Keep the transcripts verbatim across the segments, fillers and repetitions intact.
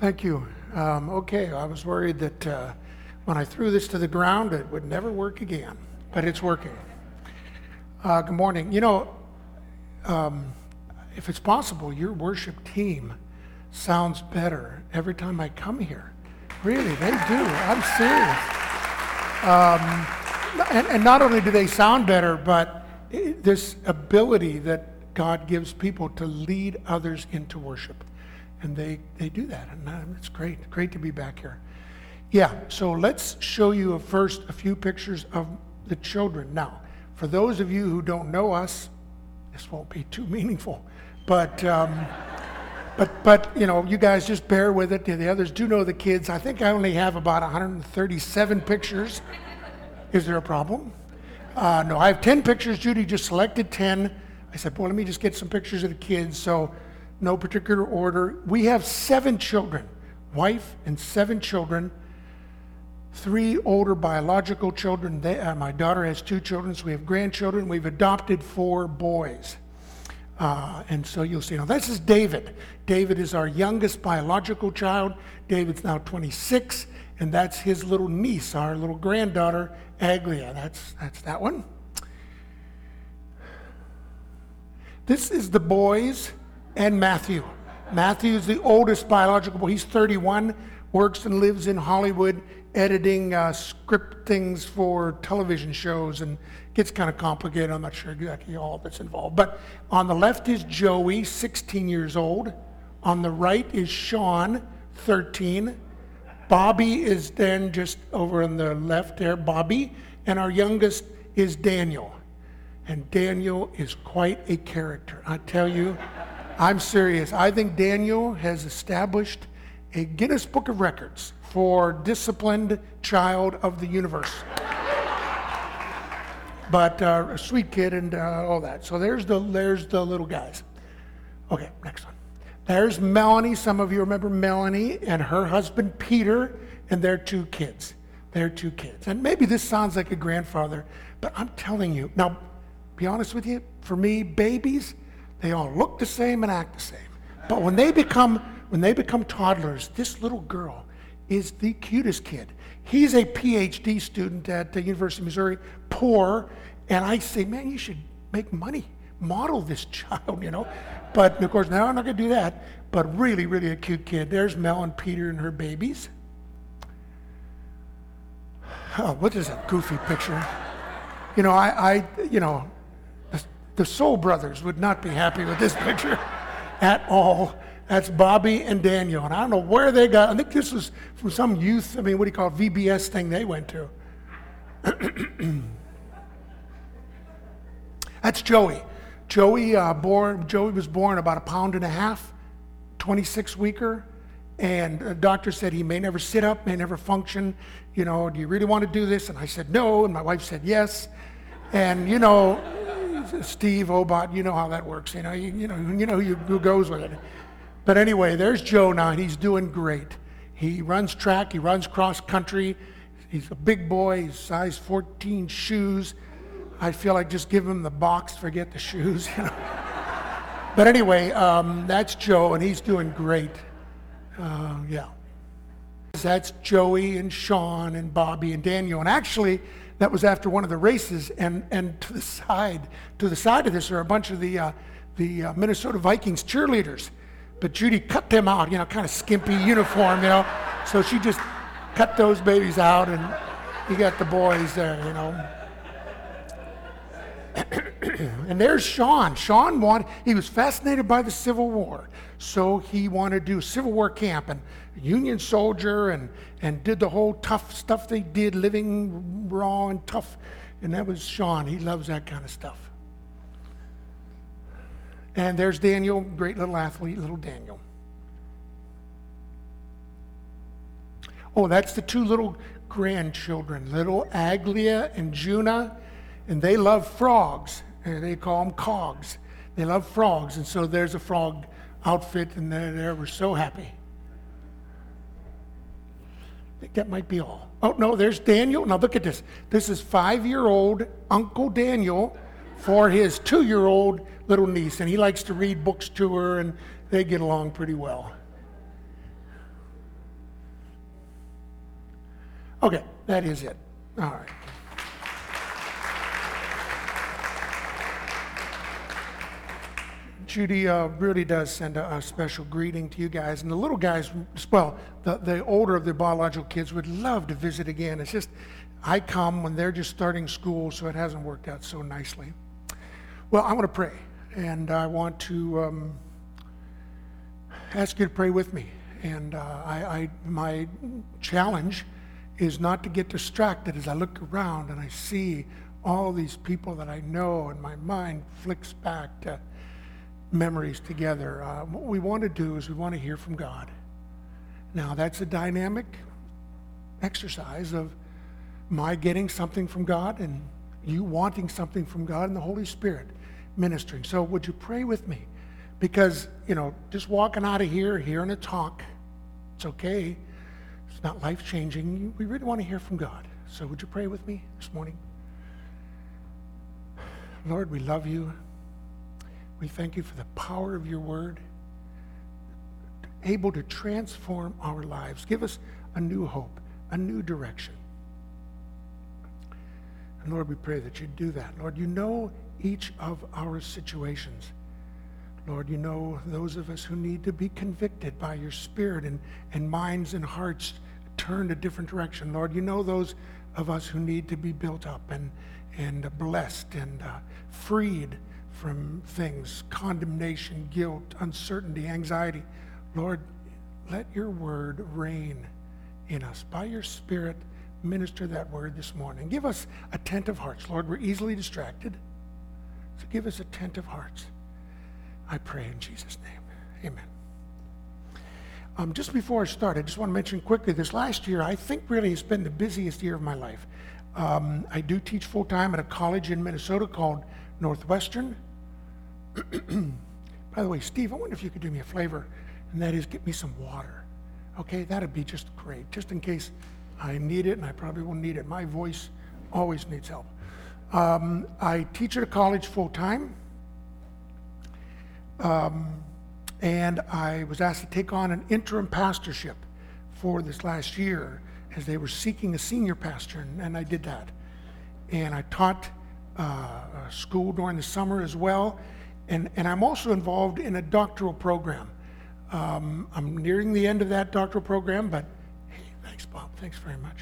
Thank you. Um, okay, I was worried that uh, when I threw this to the ground, it would never work again, but it's working. Uh, good morning. You know, um, if it's possible, your worship team sounds better every time I come here. Really, they do. I'm serious. Um, and, and not only do they sound better, but it, this ability that God gives people to lead others into worship. And they, they do that, and uh, it's great. Great to be back here. Yeah, so let's show you a first a few pictures of the children. Now, for those of you who don't know us, this won't be too meaningful, but um, but but you know, you guys just bear with it. The others do know the kids. I think I only have about one hundred thirty-seven pictures. Is there a problem? Uh, no, I have ten pictures. Judy just selected ten. I said, boy, let me just get some pictures of the kids. So. No particular order. We have seven children, wife and seven children, three older biological children. They, uh, my daughter has two children, so we have grandchildren. We've adopted four boys. Uh, and so you'll see. Now, this is David. David is our youngest biological child. David's now twenty-six, and that's his little niece, our little granddaughter, Aglia. That's, that's that one. This is the boys. And Matthew. Matthew is the oldest biological boy. He's thirty-one, works and lives in Hollywood, editing uh, script things for television shows, and gets kind of complicated. I'm not sure exactly all that's involved. But on the left is Joey, sixteen years old. On the right is Sean, thirteen. Bobby is then just over on the left there, Bobby. And our youngest is Daniel. And Daniel is quite a character, I tell you. I'm serious. I think Daniel has established a Guinness Book of Records for disciplined child of the universe. But uh, a sweet kid and uh, all that. So there's the there's the little guys. Okay, next one. There's Melanie. Some of you remember Melanie and her husband Peter and their two kids. Their two kids. And maybe this sounds like a grandfather, but I'm telling you. Now, be honest with you. For me, babies. They all look the same and act the same. But when they become when they become toddlers, this little girl is the cutest kid. He's a P H D student at the University of Missouri, poor, and I say, man, you should make money, model this child, you know. But of course, now I'm not going to do that. But really, really a cute kid. There's Mel and Peter and her babies. Oh, what is that goofy picture? You know, I, I you know. The Soul Brothers would not be happy with this picture at all. That's Bobby and Daniel. And I don't know where they got, I think this was from some youth, I mean, what do you call it, V B S thing they went to. That's Joey. Joey, uh, born, Joey was born about a pound and a half, twenty-six weeker. And the doctor said he may never sit up, may never function. You know, do you really want to do this? And I said no, and my wife said yes. And, you know, Steve Obot, you know how that works. You know, you, you know, you know who, who goes with it. But anyway, there's Joe now, and he's doing great. He runs track. He runs cross country. He's a big boy. He's size fourteen shoes. I feel like just give him the box, forget the shoes. You know. But anyway, um, that's Joe, and he's doing great. Uh, yeah. That's Joey and Sean and Bobby and Daniel, and actually. That was after one of the races, and, and to the side, to the side of this are a bunch of the uh, the uh, Minnesota Vikings cheerleaders. But Judy cut them out, you know, kind of skimpy uniform, you know. So she just cut those babies out, and you got the boys there, you know. And there's Sean. Sean wanted, he was fascinated by the Civil War, so he wanted to do Civil War camp and Union soldier and, and did the whole tough stuff they did, living raw and tough. And that was Sean. He loves that kind of stuff. And there's Daniel, great little athlete, little Daniel. Oh, that's the two little grandchildren, little Aglia and Juna, and they love frogs. They call them cogs. They love frogs, and so there's a frog outfit, and they they were so happy. I think that might be all. Oh, no, there's Daniel. Now look at this. This is five-year-old Uncle Daniel for his two-year-old little niece, and he likes to read books to her, and they get along pretty well. Okay, that is it. All right. Judy uh, really does send a, a special greeting to you guys. And the little guys, well, the, the older of the biological kids would love to visit again. It's just, I come when they're just starting school, so it hasn't worked out so nicely. Well, I want to pray, and I want to um, ask you to pray with me. And uh, I, I, my challenge is not to get distracted as I look around and I see all these people that I know, and my mind flicks back to memories together. Uh, what we want to do is we want to hear from God. Now, that's a dynamic exercise of my getting something from God and you wanting something from God and the Holy Spirit ministering. So would you pray with me? Because, you know, just walking out of here, hearing a talk, it's okay. It's not life-changing. We really want to hear from God. So would you pray with me this morning? Lord, we love you. We thank you for the power of your word, able to transform our lives. Give us a new hope, a new direction. And Lord, we pray that you do that. Lord, you know each of our situations. Lord, you know those of us who need to be convicted by your Spirit and, and minds and hearts turned a different direction. Lord, you know those of us who need to be built up and, and blessed and uh, freed from things, condemnation, guilt, uncertainty, anxiety. Lord, let your word reign in us. By your Spirit, minister that word this morning. Give us attentive hearts. Lord, we're easily distracted, so give us attentive hearts. I pray in Jesus' name. Amen. Um, just before I start, I just want to mention quickly, this last year, I think really has been the busiest year of my life. Um, I do teach full-time at a college in Minnesota called Northwestern. By the way, Steve, I wonder if you could do me a favor, and that is get me some water. Okay, that'd be just great, just in case I need it, and I probably will need it. My voice always needs help. Um, I teach at a college full-time, um, and I was asked to take on an interim pastorship for this last year as they were seeking a senior pastor, and, and I did that. And I taught uh, school during the summer as well. And, and I'm also involved in a doctoral program. Um, I'm nearing the end of that doctoral program, but hey, thanks, Bob. Thanks very much.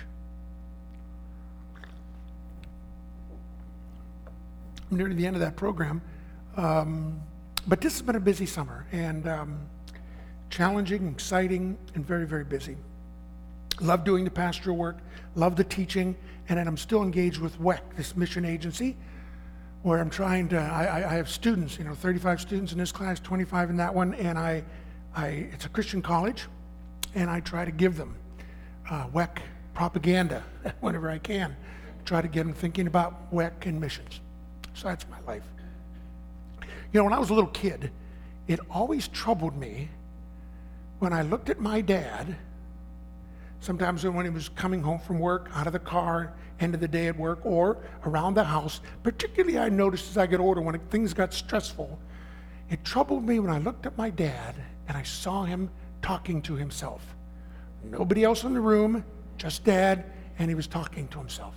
I'm nearing the end of that program. Um, but this has been a busy summer, and um, challenging, exciting, and very, very busy. Love doing the pastoral work, love the teaching, and then I'm still engaged with W E C, this mission agency, where I'm trying to, I, I have students, you know, thirty-five students in this class, twenty-five in that one, and I, I it's a Christian college, and I try to give them uh, W E C propaganda whenever I can, try to get them thinking about W E C and missions. So that's my life. You know, when I was a little kid, it always troubled me when I looked at my dad, sometimes when he was coming home from work, out of the car, end of the day at work, or around the house. Particularly, I noticed as I get older, when things got stressful, it troubled me when I looked at my dad and I saw him talking to himself. Nobody else in the room, just Dad, and he was talking to himself.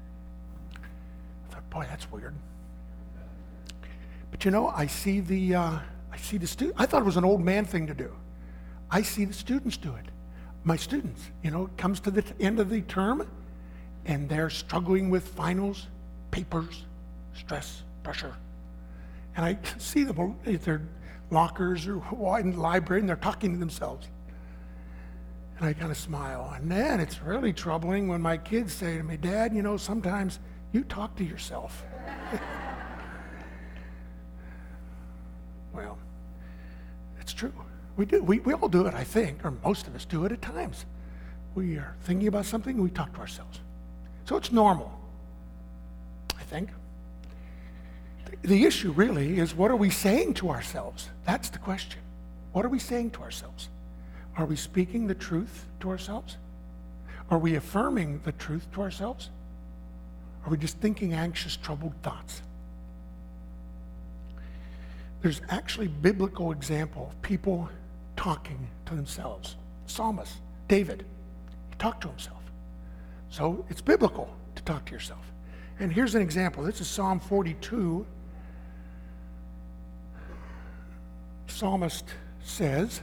I thought, boy, that's weird. But you know, I see the, uh, I see the student. I thought it was an old man thing to do. I see the students do it. My students, you know, it comes to the t- end of the term, and they're struggling with finals, papers, stress, pressure. And I see them at their lockers or in the library, and they're talking to themselves. And I kind of smile. And then it's really troubling when my kids say to me, Dad, you know, sometimes you talk to yourself. Well, it's true. We do. We, we all do it, I think, or most of us do it at times. We are thinking about something, and we talk to ourselves. So it's normal, I think. The issue really is, what are we saying to ourselves? That's the question. What are we saying to ourselves? Are we speaking the truth to ourselves? Are we affirming the truth to ourselves? Are we just thinking anxious, troubled thoughts? There's actually biblical example of people talking to themselves. Psalmist, David, he talked to himself. So it's biblical to talk to yourself. And here's an example. This is Psalm forty-two. Psalmist says,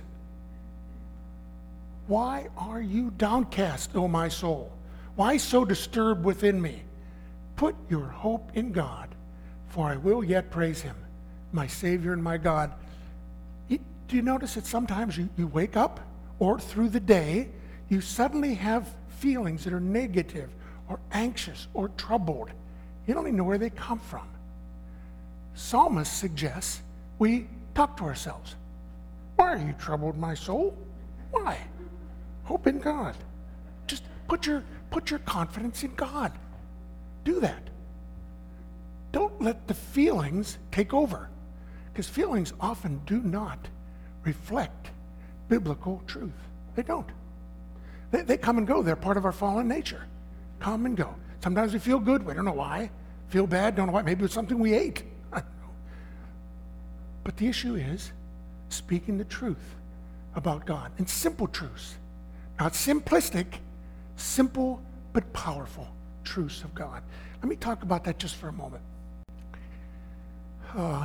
"Why are you downcast, O my soul? Why so disturbed within me? Put your hope in God, for I will yet praise him, my Savior and my God." You, do you notice that sometimes you, you wake up or through the day, you suddenly have feelings that are negative or anxious or troubled? You don't even know where they come from. Psalmist suggests we talk to ourselves. Why are you troubled, my soul? Why? Hope in God. Just put your put your confidence in God. Do that. Don't let the feelings take over, because feelings often do not reflect biblical truth. They don't. They, they come and go. They're part of our fallen nature. Come and go. Sometimes we feel good. We don't know why. Feel bad. Don't know why. Maybe it's something we ate. I don't know. But the issue is speaking the truth about God, and simple truths. Not simplistic, simple but powerful truths of God. Let me talk about that just for a moment. Uh,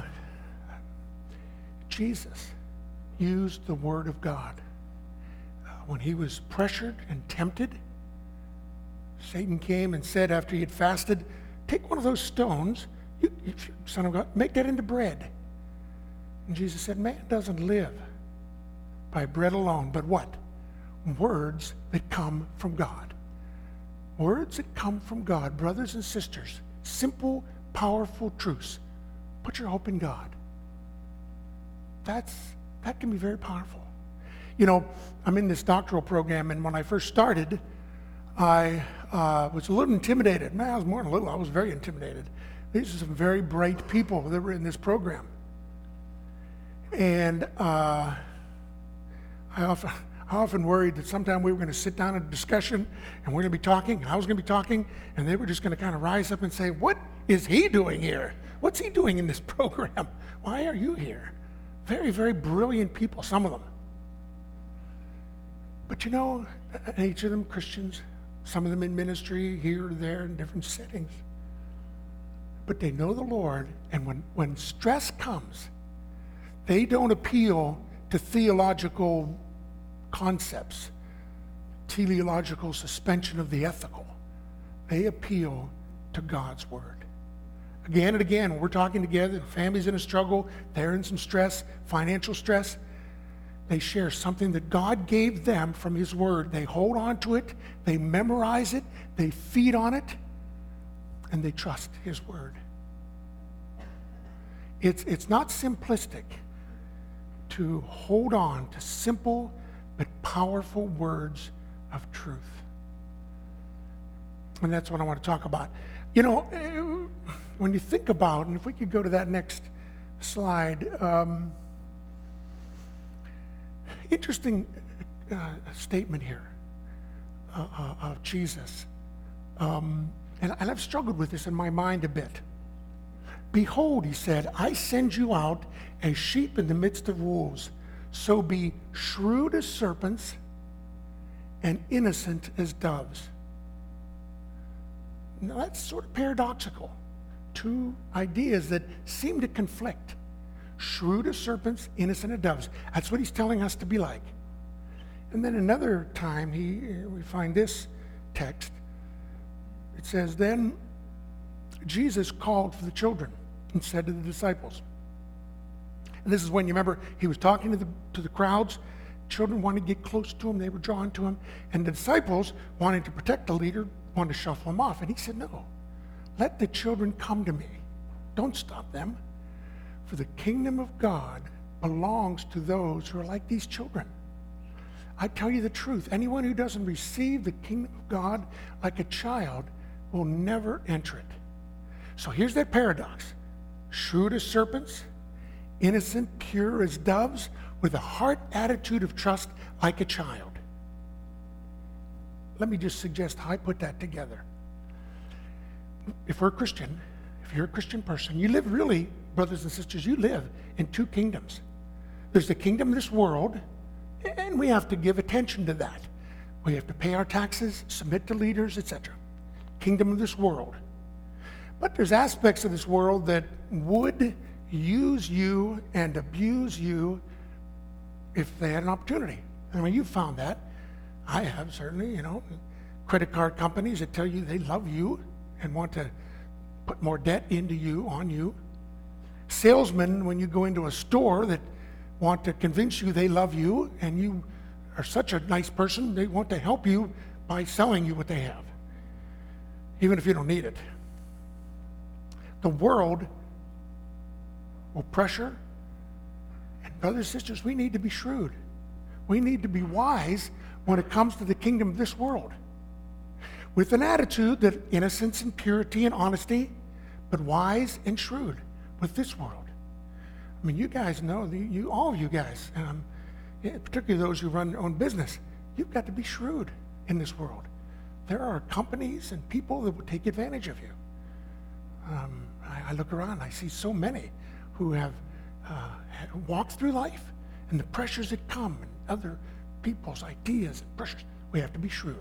Jesus used the Word of God. Uh, when he was pressured and tempted, Satan came and said after he had fasted, "Take one of those stones, you, you, son of God, make that into bread." And Jesus said, "Man doesn't live by bread alone, but what? Words that come from God." Words that come from God, brothers and sisters, simple, powerful truths. Put your hope in God. That's that can be very powerful. You know, I'm in this doctoral program, and when I first started, I uh, was a little intimidated. Man, I was more than a little. I was very intimidated. These are some very bright people that were in this program. And uh, I often, I often worried that sometime we were going to sit down in a discussion and we're going to be talking, and I was going to be talking, and they were just going to kind of rise up and say, "What is he doing here? What's he doing in this program? Why are you here?" Very, very brilliant people, some of them. But you know, each of them Christians, some of them in ministry, here or there in different settings. But they know the Lord, and when, when stress comes, they don't appeal to theological concepts, teleological suspension of the ethical. They appeal to God's Word. Again and again, when we're talking together, the family's in a struggle, they're in some stress, financial stress, they share something that God gave them from His Word. They hold on to it, they memorize it, they feed on it, and they trust His Word. It's, it's not simplistic to hold on to simple but powerful words of truth. And that's what I want to talk about. You know, when you think about, and if we could go to that next slide, um, interesting uh, statement here uh, uh, of Jesus. Um, and, and I've struggled with this in my mind a bit. "Behold," he said, "I send you out as sheep in the midst of wolves. So be shrewd as serpents and innocent as doves." Now that's sort of paradoxical. Two ideas that seem to conflict. Shrewd as serpents, innocent as doves. That's what he's telling us to be like. And then another time he we find this text. It says, "Then Jesus called for the children and said to the disciples." And this is when, you remember, he was talking to the to the crowds. Children wanted to get close to him. They were drawn to him. And the disciples, wanting to protect the leader, wanted to shuffle him off. And he said, "No, let the children come to me. Don't stop them. For the kingdom of God belongs to those who are like these children. I tell you the truth, anyone who doesn't receive the kingdom of God like a child will never enter it." So here's that paradox. Shrewd as serpents, innocent, pure as doves, with a heart attitude of trust like a child. Let me just suggest how I put that together. If we're a Christian, if you're a Christian person, you live really, brothers and sisters, you live in two kingdoms. There's the kingdom of this world, and we have to give attention to that. We have to pay our taxes, submit to leaders, et cetera. Kingdom of this world. But there's aspects of this world that would use you and abuse you if they had an opportunity. I mean, you've found that. I have, certainly, you know. Credit card companies that tell you they love you and want to put more debt into you, on you. Salesmen, when you go into a store, that want to convince you they love you and you are such a nice person, they want to help you by selling you what they have, even if you don't need it. The world will pressure. And brothers and sisters, we need to be shrewd. We need to be wise when it comes to the kingdom of this world. With an attitude that innocence and purity and honesty, but wise and shrewd with this world. I mean, you guys know, the, you all of you guys, um, particularly those who run their own business, you've got to be shrewd in this world. There are companies and people that will take advantage of you. Um, I, I look around, I see so many who have uh, walked through life and the pressures that come and other people's ideas and pressures. We have to be shrewd.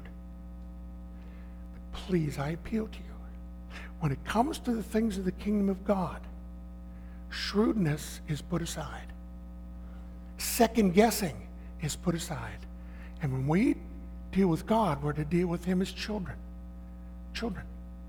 But please, I appeal to you. When it comes to the things of the kingdom of God, shrewdness is put aside. Second guessing is put aside. And when we deal with God, we're to deal with him as children. Children.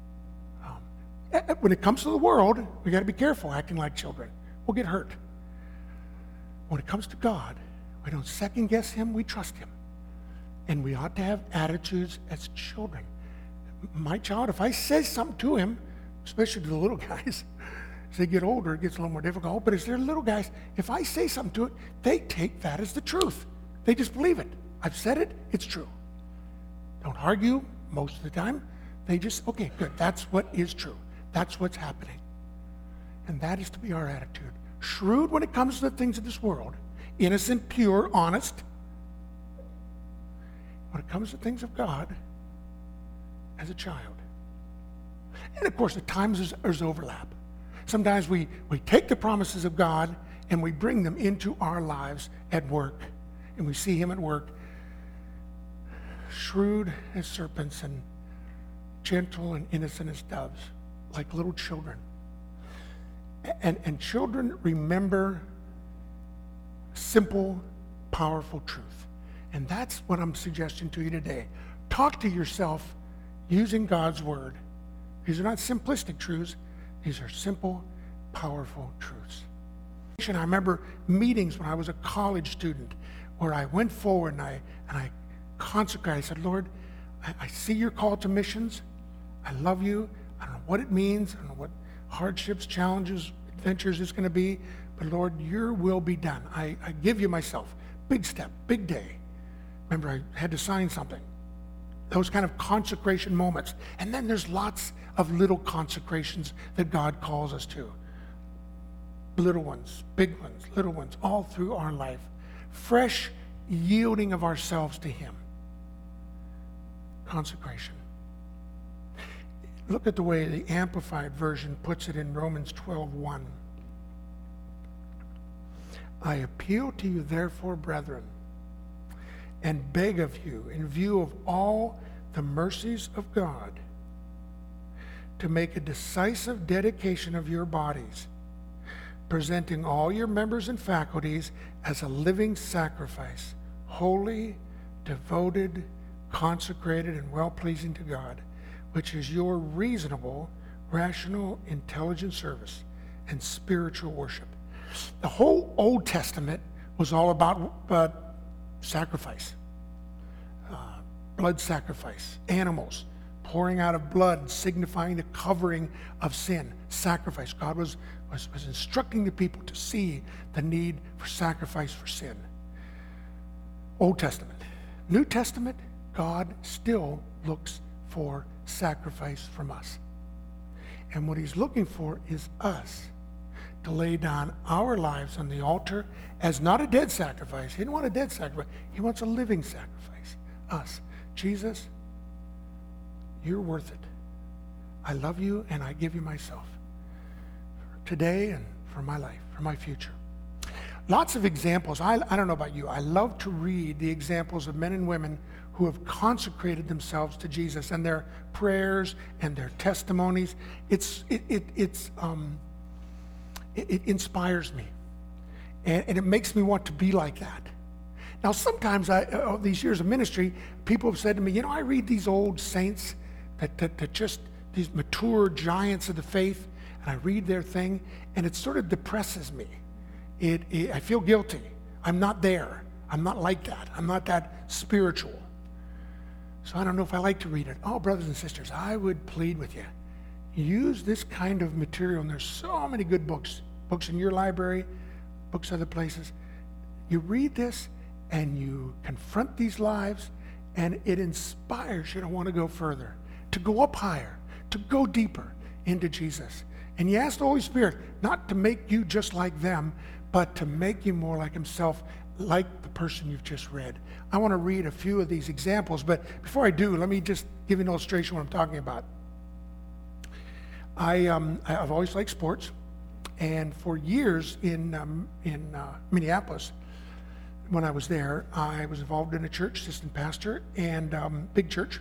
Um, when it comes to the world, we got to be careful acting like children. We'll get hurt. When it comes to God, we don't second guess him, we trust him. And we ought to have attitudes as children. My child, if I say something to him, especially to the little guys, as they get older, it gets a little more difficult, but as they're little guys, if I say something to it, they take that as the truth. They just believe it. I've said it, it's true. Don't argue most of the time. They just, okay, good, that's what is true. That's what's happening. And that is to be our attitude. Shrewd when it comes to the things of this world. Innocent, pure, honest. When it comes to things of God, as a child. And of course, at times there's, there's overlap. Sometimes we, we take the promises of God and we bring them into our lives at work. And we see him at work, shrewd as serpents and gentle and innocent as doves, like little children. And, and children remember simple, powerful truth. And that's what I'm suggesting to you today. Talk to yourself using God's word. These are not simplistic truths. These are simple, powerful truths. I remember meetings when I was a college student where I went forward and I, and I consecrated. I said, Lord, I, I see your call to missions. I love you. I don't know what it means. I don't know what hardships, challenges, adventures it's going to be. But Lord, your will be done. I, I give you myself. Big step, big day. Remember, I had to sign something. Those kind of consecration moments. And then there's lots of little consecrations that God calls us to. Little ones, big ones, little ones, all through our life. Fresh yielding of ourselves to him. Consecration. Look at the way the Amplified Version puts it in Romans twelve one. I appeal to you, therefore, brethren, and beg of you, in view of all the mercies of God, to make a decisive dedication of your bodies, presenting all your members and faculties as a living sacrifice, holy, devoted, consecrated, and well-pleasing to God, which is your reasonable, rational, intelligent service and spiritual worship. The whole Old Testament was all about uh, sacrifice, uh, blood sacrifice, animals, pouring out of blood, signifying the covering of sin, sacrifice. God was, was, was instructing the people to see the need for sacrifice for sin. Old Testament. New Testament, God still looks for sacrifice from us. And what he's looking for is us to lay down our lives on the altar as not a dead sacrifice. He didn't want a dead sacrifice. He wants a living sacrifice. Us. Jesus, you're worth it. I love you and I give you myself. For today and for my life, for my future. Lots of examples. I, I don't know about you. I love to read the examples of men and women who have consecrated themselves to Jesus and their prayers and their testimonies. It's, it, it, it's, um, it, it inspires me. And, and it makes me want to be like that. Now, sometimes, I, uh, these years of ministry, people have said to me, you know, I read these old saints that, that, that just, these mature giants of the faith, and I read their thing, and it sort of depresses me. It, it, I feel guilty. I'm not there. I'm not like that. I'm not that spiritual. So I don't know if I like to read it. Oh, brothers and sisters, I would plead with you. Use this kind of material, and there's so many good books. Books in your library, books other places. You read this, and you confront these lives, and it inspires you to want to go further, to go up higher, to go deeper into Jesus. And you ask the Holy Spirit not to make you just like them, but to make you more like himself, like the person you've just read. I want to read a few of these examples, but before I do, let me just give you an illustration of what I'm talking about. I, um, I've always liked sports, and for years in, um, in uh, Minneapolis, when I was there, I was involved in a church, assistant pastor, and um, big church,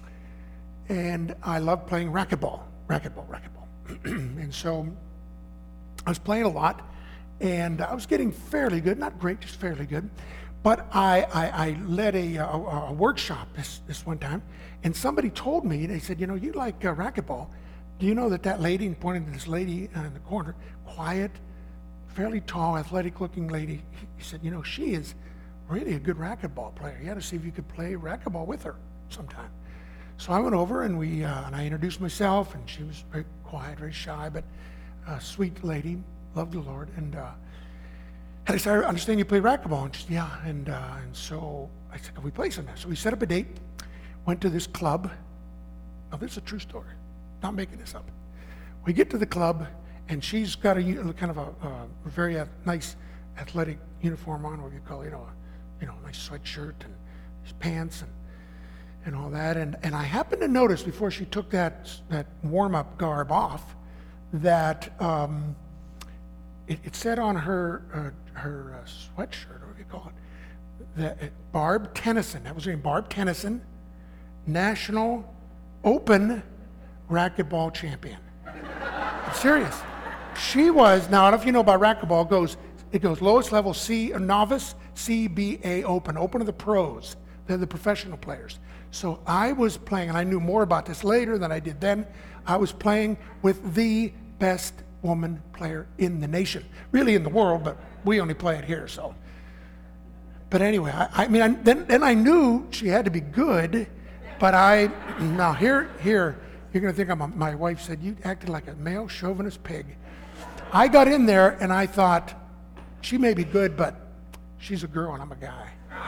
and I loved playing racquetball, racquetball, racquetball. And so I was playing a lot, and I was getting fairly good, not great, just fairly good. But I, I, I led a, a, a workshop this, this one time, and somebody told me, they said, you know, you like uh, racquetball. Do you know that that lady, and pointing to this lady uh, in the corner, quiet, fairly tall, athletic-looking lady, he said, you know, she is really a good racquetball player. You ought to see if you could play racquetball with her sometime. So I went over, and we uh, and I introduced myself, and she was very quiet, very shy, but a sweet lady, loved the Lord. And, uh, and I said, I understand you play racquetball. And she said, yeah. And, uh, and so I said, can we play sometime? So we set up a date, went to this club. Now, this is a true story. Not making this up. We get to the club, and she's got a kind of a, a very uh, nice athletic uniform on, what you call, you know, a, you know, a nice sweatshirt and these pants and and all that. And and I happened to notice before she took that that warm-up garb off that um, it, it said on her uh, her uh, sweatshirt, or what do you call it, that it, Barb Tennyson. That was her name, Barb Tennyson, National Open Racquetball Champion. I'm serious. She was, now I don't know if you know about racquetball, it goes, it goes lowest level C, novice, C B A open, open to the pros. They're the professional players. So I was playing, and I knew more about this later than I did then. I was playing with the best woman player in the nation, really in the world, but we only play it here, so. But anyway, I, I mean, I, then, then I knew she had to be good, but I, now here, here, you're going to think I'm a, my wife said, you acted like a male chauvinist pig. I got in there, and I thought, she may be good, but she's a girl, and I'm a guy.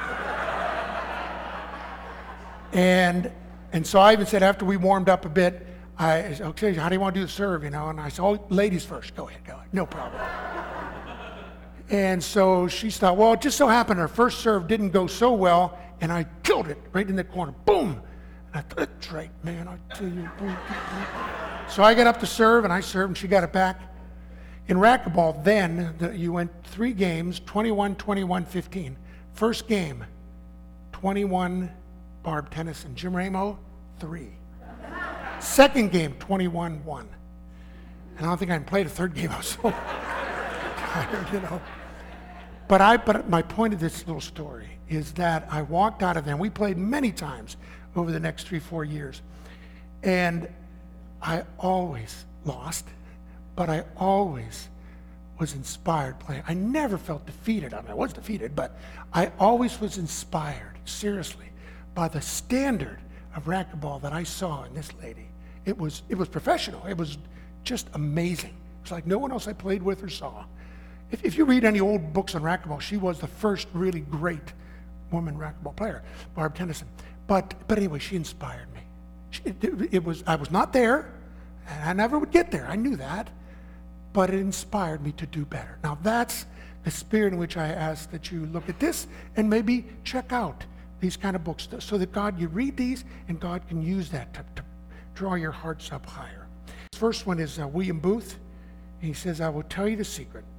And and so I even said, after we warmed up a bit, I said, okay, how do you want to do the serve, you know? And I said, oh, ladies first. Go ahead, go ahead. No problem. And so she thought, well, it just so happened her first serve didn't go so well, and I killed it right in the corner. Boom! And I thought, that's right, man, I tell you. Boom, boom, boom. So I got up to serve, and I served, and she got it back. In racquetball, then, the, you went three games, twenty-one, twenty-one, fifteen. First game, twenty-one, Barb Tennyson. Jim Ramo, three. Second game, twenty-one, one. And I don't think I can play the third game. I was so tired, you know. But I, but my point of this little story is that I walked out of there, and we played many times over the next three, four years. And I always lost, but I always was inspired playing. I never felt defeated. I mean, I was defeated, but I always was inspired, seriously, by the standard of racquetball that I saw in this lady. It was it was professional. It was just amazing. It's like no one else I played with or saw. If, if you read any old books on racquetball, she was the first really great woman racquetball player, Barb Tennyson. But but anyway, she inspired me. She, it, it was I was not there, and I never would get there. I knew that, but it inspired me to do better. Now that's the spirit in which I ask that you look at this and maybe check out these kind of books, so that God, you read these, and God can use that to, to draw your hearts up higher. This first one is uh, William Booth. He says, I will tell you the secret.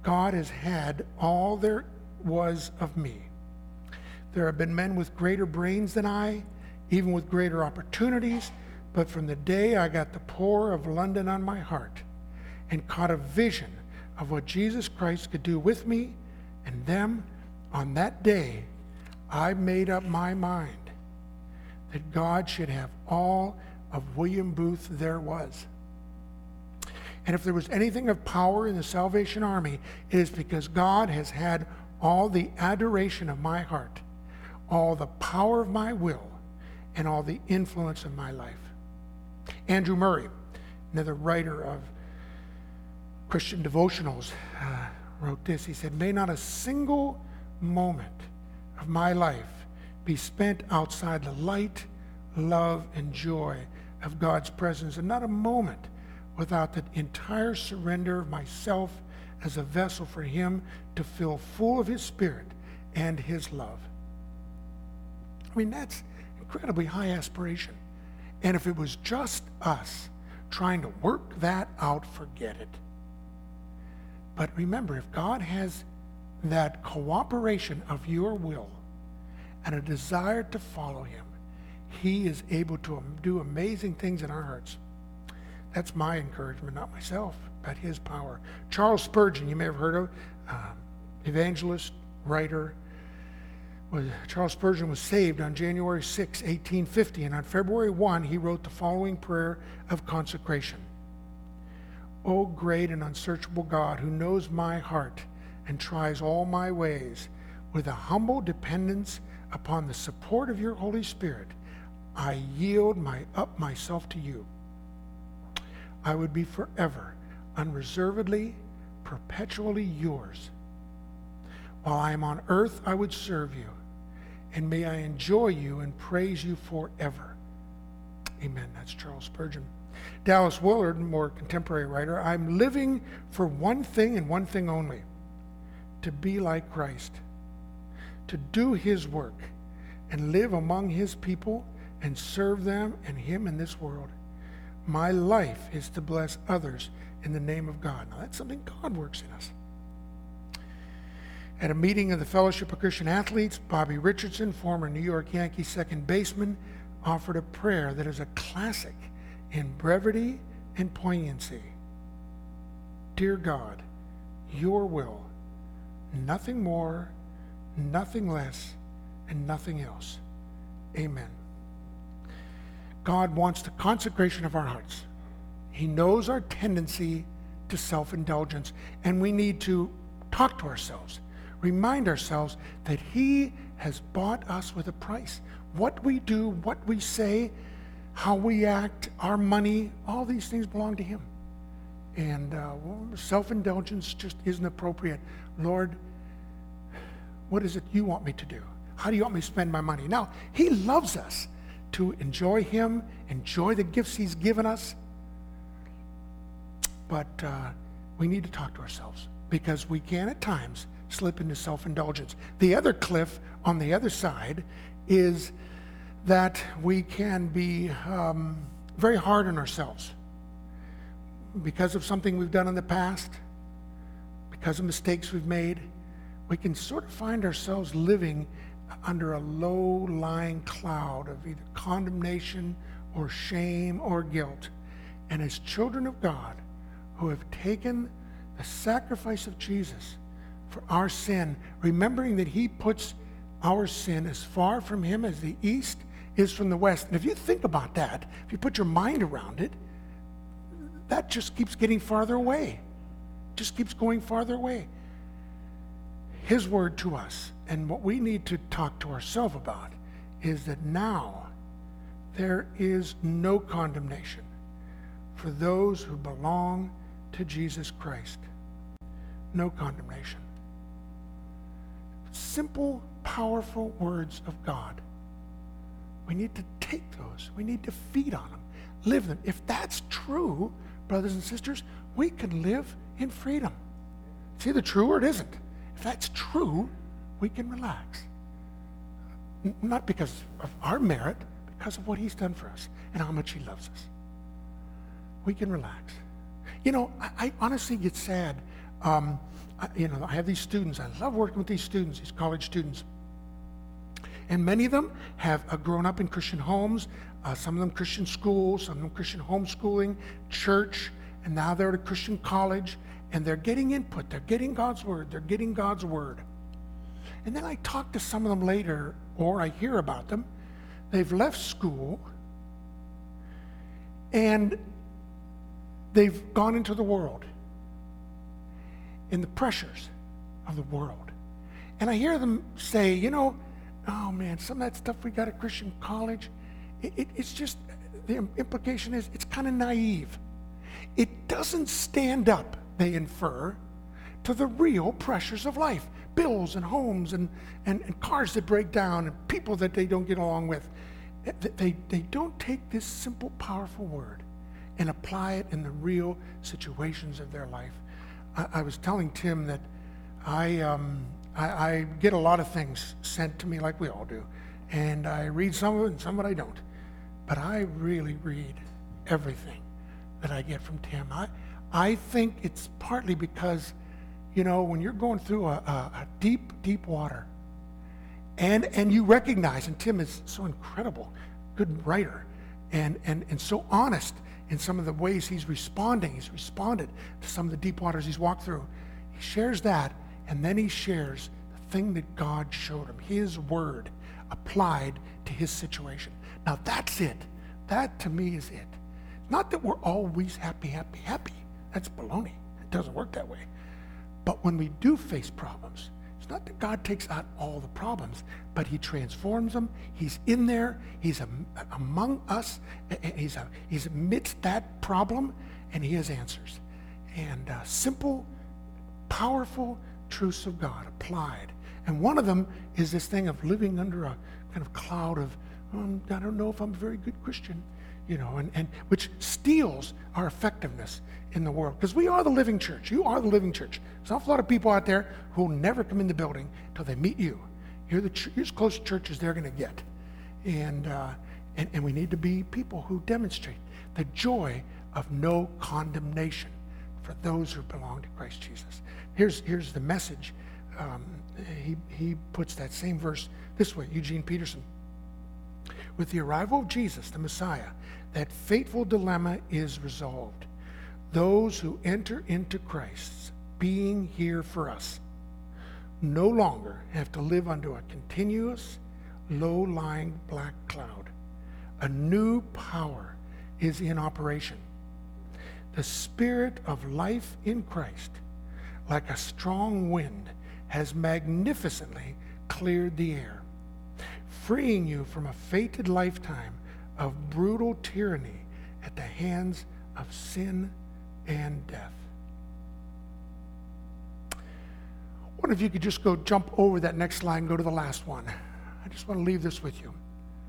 God has had all there was of me. There have been men with greater brains than I, even with greater opportunities, but from the day I got the pour of London on my heart and caught a vision of what Jesus Christ could do with me and them, on that day, I made up my mind that God should have all of William Booth there was. And if there was anything of power in the Salvation Army, it is because God has had all the adoration of my heart, all the power of my will, and all the influence of my life. Andrew Murray, another writer of Christian devotionals, uh, wrote this. He said, "May not a single moment of my life be spent outside the light, love, and joy of God's presence, and not a moment without the entire surrender of myself as a vessel for Him to fill full of His Spirit and His love." I mean, that's incredibly high aspiration. And if it was just us trying to work that out, forget it. But remember, if God has that cooperation of your will and a desire to follow Him, He is able to do amazing things in our hearts. That's my encouragement, not myself, but His power. Charles Spurgeon, you may have heard of, uh, evangelist, writer. Was, Charles Spurgeon was saved on January sixth, eighteen fifty, and on February first, he wrote the following prayer of consecration. "O great and unsearchable God, who knows my heart and tries all my ways, with a humble dependence upon the support of your Holy Spirit, I yield my up myself to you. I would be forever, unreservedly, perpetually yours. While I am on earth, I would serve you, and may I enjoy you and praise you forever." Amen. That's Charles Spurgeon. Dallas Willard, more contemporary writer, "I'm living for one thing and one thing only, to be like Christ, to do His work and live among His people and serve them and Him in this world. My life is to bless others in the name of God." Now, that's something God works in us. At a meeting of the Fellowship of Christian Athletes, Bobby Richardson, former New York Yankees second baseman, offered a prayer that is a classic in brevity and poignancy. "Dear God, your will, nothing more, nothing less, and nothing else. Amen." God wants the consecration of our hearts. He knows our tendency to self-indulgence, and we need to talk to ourselves, remind ourselves that He has bought us with a price. What we do, what we say, how we act, our money, all these things belong to Him. And uh, well, self-indulgence just isn't appropriate. Lord, what is it you want me to do? How do you want me to spend my money? Now, He loves us to enjoy Him, enjoy the gifts He's given us. But uh, we need to talk to ourselves, because we can at times slip into self-indulgence. The other cliff on the other side is that we can be um, very hard on ourselves because of something we've done in the past, because of mistakes we've made. We can sort of find ourselves living under a low-lying cloud of either condemnation or shame or guilt. And as children of God who have taken the sacrifice of Jesus for our sin, remembering that He puts our sin as far from Him as the east is from the west. And if you think about that, if you put your mind around it, that just keeps getting farther away. Just keeps going farther away. His word to us, and what we need to talk to ourselves about, is that now there is no condemnation for those who belong to Jesus Christ. No condemnation. Simple, powerful words of God. We need to take those. We need to feed on them, live them. If that's true, brothers and sisters, we can live in freedom. It's either true or it isn't. If that's true, we can relax. N- not because of our merit, because of what He's done for us and how much He loves us. We can relax. You know, I, I honestly get sad Um, I, you know, I have these students. I love working with these students, these college students. And many of them have uh, grown up in Christian homes, uh, some of them Christian schools, some of them Christian homeschooling, church, and now they're at a Christian college, and they're getting input. They're getting God's word. They're getting God's word. And then I talk to some of them later, or I hear about them. They've left school, and they've gone into the world, in the pressures of the world. And I hear them say, you know, oh man, some of that stuff we got at Christian college, it, it, it's just, the implication is it's kind of naive. It doesn't stand up, they infer, to the real pressures of life. Bills and homes and, and, and cars that break down and people that they don't get along with. They, they don't take this simple, powerful word and apply it in the real situations of their life. I, I was telling Tim that I, um, I, I get a lot of things sent to me like we all do. And I read some of it and some of it I don't. But I really read everything that I get from Tim. I, I think it's partly because, you know, when you're going through a, a, a deep, deep water, and and you recognize, and Tim is so incredible, good writer, and, and, and so honest in some of the ways he's responding. He's responded to some of the deep waters he's walked through. He shares that, and then he shares the thing that God showed him, his word applied to his situation. Now that's it. That to me is it. Not that we're always happy, happy, happy. That's baloney. It doesn't work that way. But when we do face problems, it's not that God takes out all the problems, but he transforms them. He's in there. He's am, among us. He's, a, he's amidst that problem, and he has answers. And uh, simple, powerful truths of God applied. And one of them is this thing of living under a kind of cloud of, um, I don't know if I'm a very good Christian, you know, and, and which steals our effectiveness in the world. Because we are the living church. You are the living church. There's an awful lot of people out there who will never come in the building until they meet you. You're, the ch- you're as close to church as they're going to get. And, uh, and, and we need to be people who demonstrate the joy of no condemnation for those who belong to Christ Jesus. Here's, here's the message. Um, he, he puts that same verse this way, Eugene Peterson. With the arrival of Jesus, the Messiah, that fateful dilemma is resolved. Those who enter into Christ's being here for us no longer have to live under a continuous, low-lying black cloud. A new power is in operation. The Spirit of life in Christ, like a strong wind, has magnificently cleared the air, freeing you from a fated lifetime of brutal tyranny at the hands of sin and death. I wonder if you could just go jump over that next slide and go to the last one. I just want to leave this with you.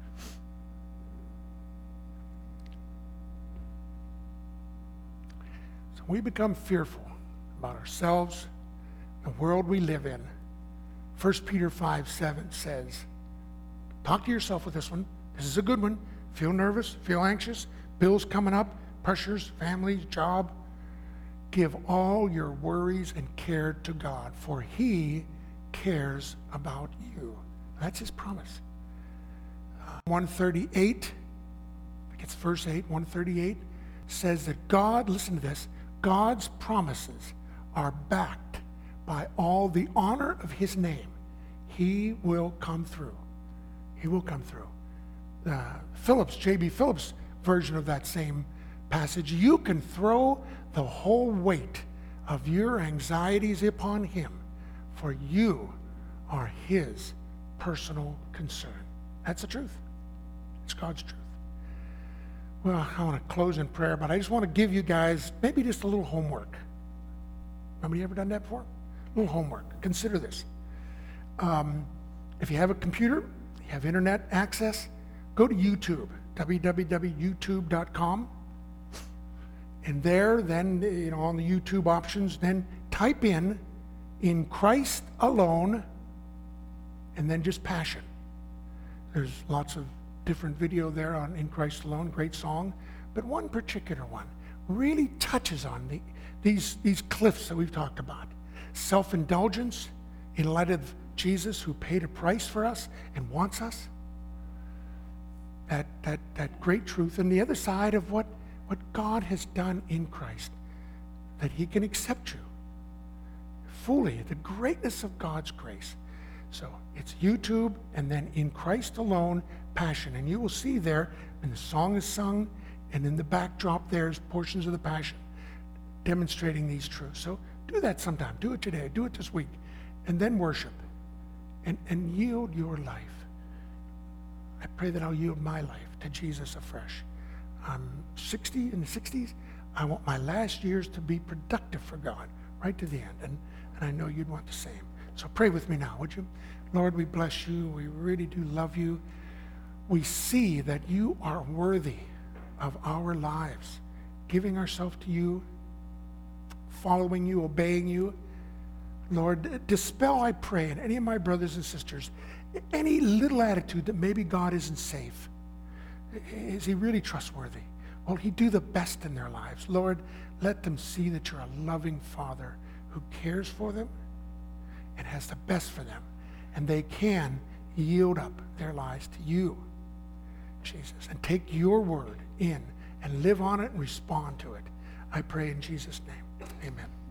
So we become fearful about ourselves, the world we live in. First Peter five seven says, talk to yourself with this one. This is a good one. Feel nervous, feel anxious, bills coming up, pressures, families, job. Give all your worries and care to God, for he cares about you. That's his promise. Uh, one thirty-eight, I think it's verse eight, one thirty-eight, says that God, listen to this, God's promises are backed by all the honor of his name. He will come through. He will come through. Uh, Phillips, J B Phillips' version of that same passage, you can throw the whole weight of your anxieties upon him, for you are his personal concern. That's the truth. It's God's truth. Well, I want to close in prayer, but I just want to give you guys maybe just a little homework. Nobody ever done that before? A little homework. Consider this. Um, if you have a computer, you have internet access, go to YouTube, w w w dot youtube dot com. And there, then, you know, on the YouTube options, then type in, in Christ alone, and then just passion. There's lots of different video there on In Christ Alone, great song. But one particular one, really touches on the, these, these cliffs that we've talked about. Self-indulgence in light of Jesus, who paid a price for us and wants us. That, that, that great truth. And the other side of what, what God has done in Christ, that he can accept you fully, the greatness of God's grace. So it's YouTube, and then in Christ alone, Passion. And you will see there, when the song is sung, and in the backdrop there's portions of the Passion demonstrating these truths. So do that sometime. Do it today. Do it this week. And then worship. And, and yield your life. I pray that I'll yield my life to Jesus afresh. I'm sixty, in the sixties. I want my last years to be productive for God, right to the end. And, and I know you'd want the same. So pray with me now, would you? Lord, we bless you. We really do love you. We see that you are worthy of our lives, giving ourselves to you, following you, obeying you. Lord, dispel, I pray, in any of my brothers and sisters, any little attitude that maybe God isn't safe. Is he really trustworthy? Will he do the best in their lives? Lord, let them see that you're a loving Father who cares for them and has the best for them. And they can yield up their lives to you, Jesus, and take your word in and live on it and respond to it. I pray in Jesus' name. Amen.